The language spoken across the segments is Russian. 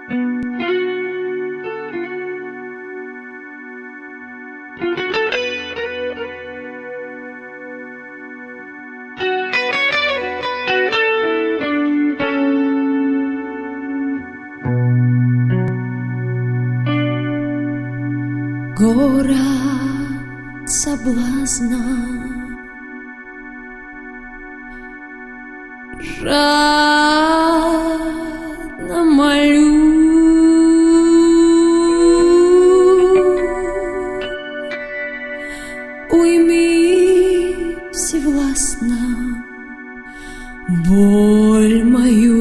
Город соблазна, жадно молю, уйми всевластно боль мою.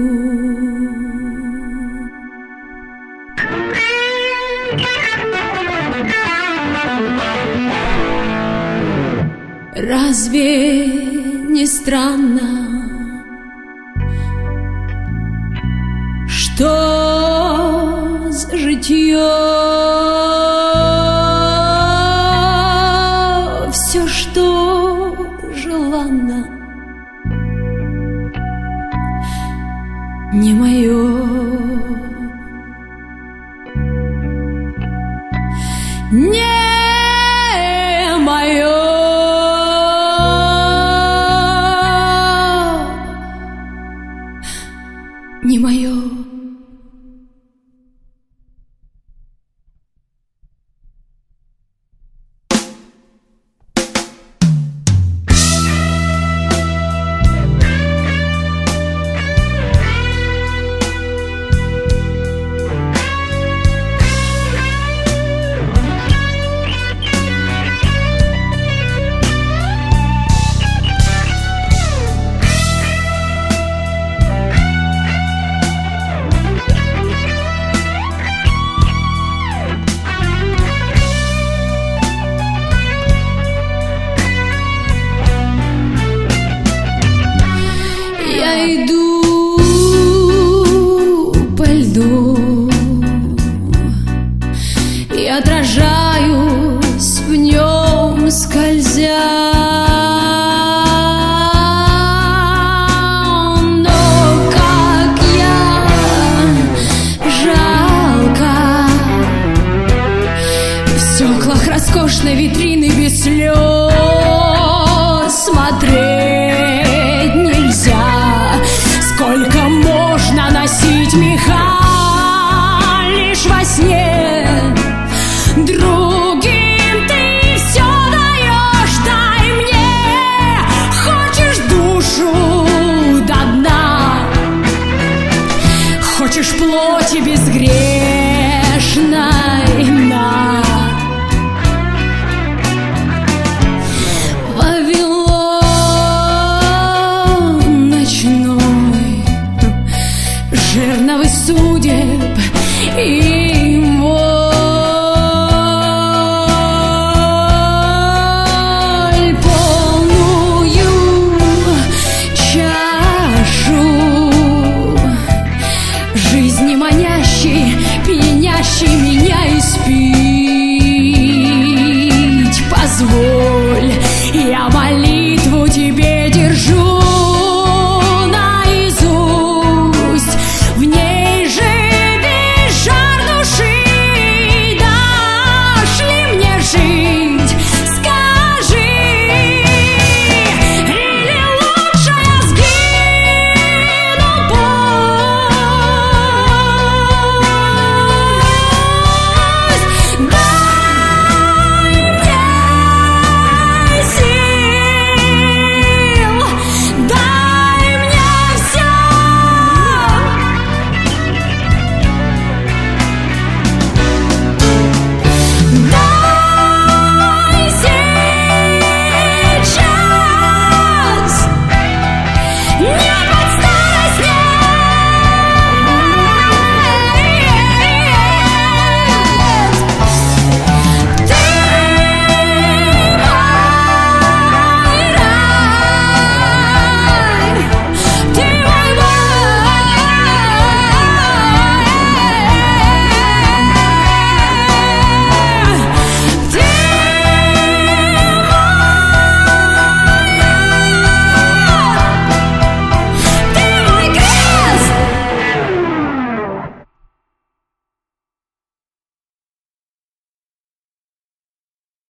Разве не странно, что за житье все, что желанно, не мое, не мое. Не мое. Иду по льду и отражаюсь в нем, скользя. Но как я жалко, в стеклах роскошной витрины без слез смотреть нельзя. Сколько можно носить меха лишь во сне? Другим ты все даешь, дай мне. Хочешь душу до дна, хочешь плоти без греха.